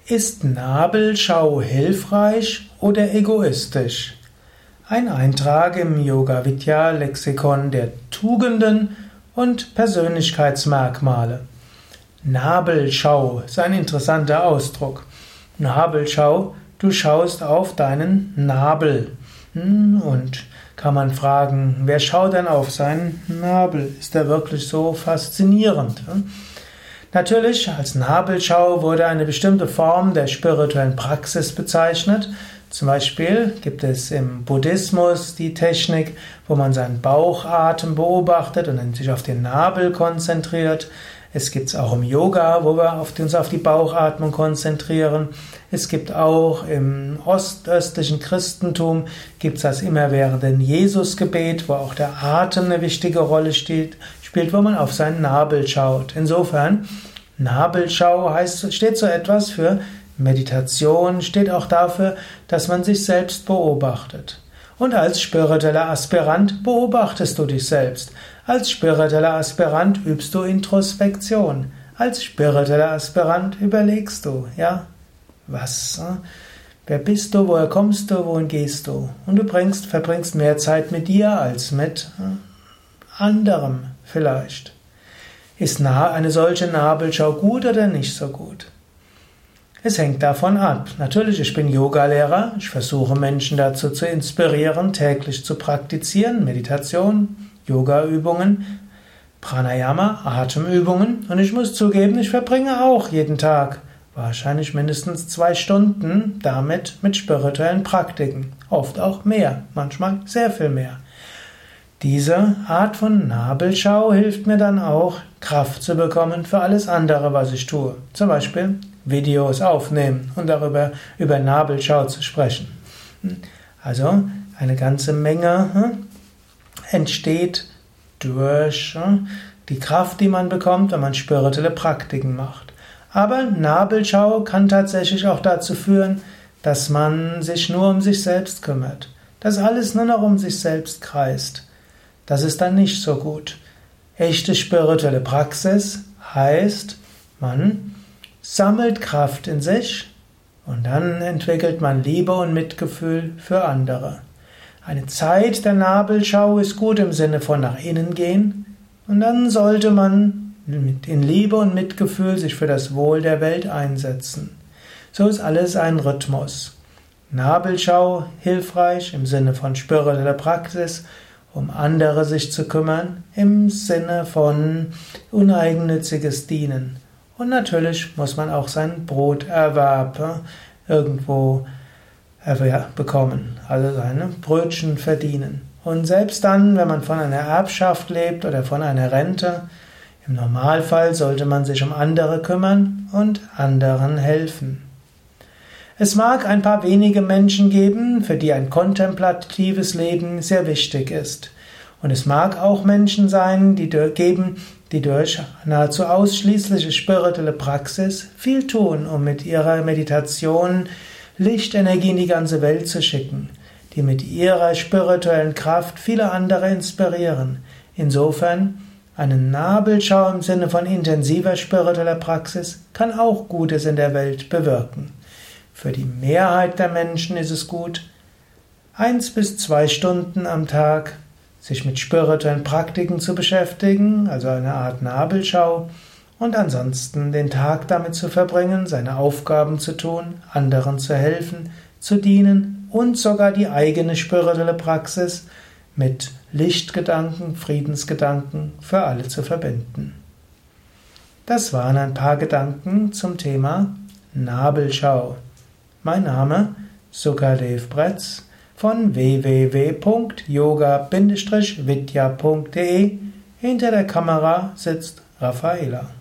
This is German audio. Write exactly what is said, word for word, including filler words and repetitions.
Ist Nabelschau hilfreich oder egoistisch? Ein Eintrag im Yoga Vidya Lexikon der Tugenden und Persönlichkeitsmerkmale. Nabelschau ist ein interessanter Ausdruck. Nabelschau, du schaust auf deinen Nabel. Und kann man fragen, wer schaut denn auf seinen Nabel? Ist er wirklich so faszinierend? Natürlich, als Nabelschau wurde eine bestimmte Form der spirituellen Praxis bezeichnet. Zum Beispiel gibt es im Buddhismus die Technik, wo man seinen Bauchatem beobachtet und dann sich auf den Nabel konzentriert. Es gibt es auch im Yoga, wo wir uns auf die Bauchatmung konzentrieren. Es gibt auch im ostöstlichen Christentum gibt es das immerwährende Jesusgebet, wo auch der Atem eine wichtige Rolle spielt, spielt, wo man auf seinen Nabel schaut. Insofern, Nabelschau heißt, steht so etwas für Meditation, steht auch dafür, dass man sich selbst beobachtet. Und als spiritueller Aspirant beobachtest du dich selbst. Als spiritueller Aspirant übst du Introspektion. Als spiritueller Aspirant überlegst du, ja, was, äh, wer bist du, woher kommst du, wohin gehst du? Und du bringst, verbringst mehr Zeit mit dir als mit äh, anderem vielleicht. Ist nah, eine solche Nabelschau gut oder nicht so gut? Es hängt davon ab. Natürlich, ich bin Yogalehrer, ich versuche Menschen dazu zu inspirieren, täglich zu praktizieren, Meditation, Yoga-Übungen, Pranayama, Atemübungen. Und ich muss zugeben, ich verbringe auch jeden Tag wahrscheinlich mindestens zwei Stunden damit mit spirituellen Praktiken. Oft auch mehr, manchmal sehr viel mehr. Diese Art von Nabelschau hilft mir dann auch, Kraft zu bekommen für alles andere, was ich tue. Zum Beispiel Videos aufnehmen und darüber über Nabelschau zu sprechen. Also eine ganze Menge hm, entsteht durch hm, die Kraft, die man bekommt, wenn man spirituelle Praktiken macht. Aber Nabelschau kann tatsächlich auch dazu führen, dass man sich nur um sich selbst kümmert, dass alles nur noch um sich selbst kreist. Das ist dann nicht so gut. Echte spirituelle Praxis heißt, man sammelt Kraft in sich und dann entwickelt man Liebe und Mitgefühl für andere. Eine Zeit der Nabelschau ist gut im Sinne von nach innen gehen und dann sollte man in Liebe und Mitgefühl sich für das Wohl der Welt einsetzen. So ist alles ein Rhythmus. Nabelschau hilfreich im Sinne von spiritueller Praxis, um andere sich zu kümmern, im Sinne von uneigennütziges Dienen. Und natürlich muss man auch seinen Broterwerb irgendwo bekommen, also seine Brötchen verdienen. Und selbst dann, wenn man von einer Erbschaft lebt oder von einer Rente, im Normalfall sollte man sich um andere kümmern und anderen helfen. Es mag ein paar wenige Menschen geben, für die ein kontemplatives Leben sehr wichtig ist. Und es mag auch Menschen sein, die geben, die durch nahezu ausschließliche spirituelle Praxis viel tun, um mit ihrer Meditation Lichtenergie in die ganze Welt zu schicken, die mit ihrer spirituellen Kraft viele andere inspirieren. Insofern, eine Nabelschau im Sinne von intensiver spiritueller Praxis kann auch Gutes in der Welt bewirken. Für die Mehrheit der Menschen ist es gut, eins bis zwei Stunden am Tag sich mit spirituellen Praktiken zu beschäftigen, also eine Art Nabelschau, und ansonsten den Tag damit zu verbringen, seine Aufgaben zu tun, anderen zu helfen, zu dienen und sogar die eigene spirituelle Praxis mit Lichtgedanken, Friedensgedanken für alle zu verbinden. Das waren ein paar Gedanken zum Thema Nabelschau. Mein Name Sukadev Bretz von w w w punkt yoga Bindestrich vidya punkt de. Hinter der Kamera sitzt Raffaela.